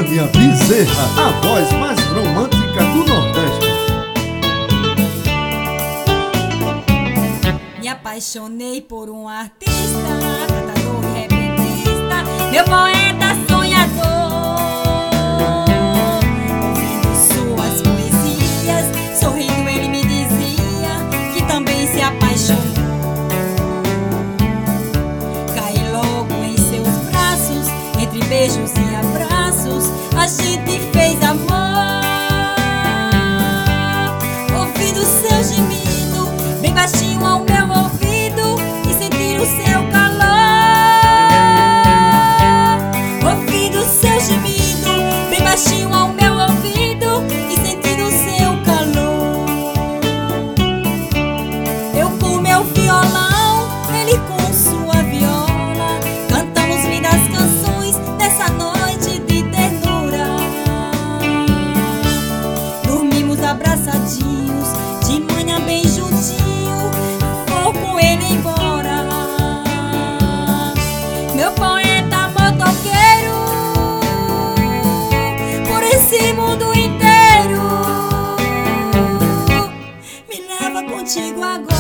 Tânia Bezerra, a voz mais romântica do Nordeste. Me apaixonei por um artista, cantador e repentista, meu poeta sonhador. Ouvindo suas poesias, sorrindo ele me dizia que também se apaixonou. Caí logo em seus braços, entre beijos e abraços, a gente fez amor. Ouvindo seu gemido, bem baixinho ao meu ouvido, e sentir o seu calor. Ouvindo seu gemido, bem baixinho ao meu ouvido, e sentir o seu calor. Eu com meu violão, ele com sua viola, cantamos lindas canções nessa noite de ternura. Dormimos abraçadinhos, de manhã bem juntinho, vou com ele embora. Meu poeta motoqueiro, por esse mundo inteiro, me leva contigo agora.